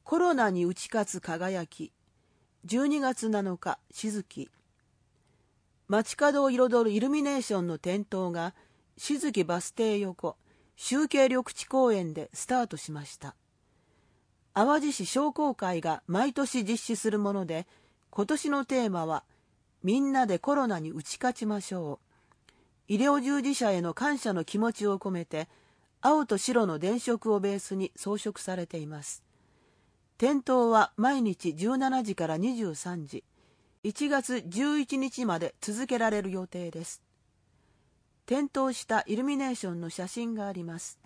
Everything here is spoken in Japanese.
コロナに打ち勝つ輝き。12月7日、静木。街角を彩るイルミネーションの点灯が静木バス停横集計緑地公園でスタートしました。淡路市商工会が毎年実施するもので、今年のテーマはみんなでコロナに打ち勝ちましょう。医療従事者への感謝の気持ちを込めて、青と白の電飾をベースに装飾されています。点灯は毎日17時から23時、1月11日まで続けられる予定です。点灯したイルミネーションの写真があります。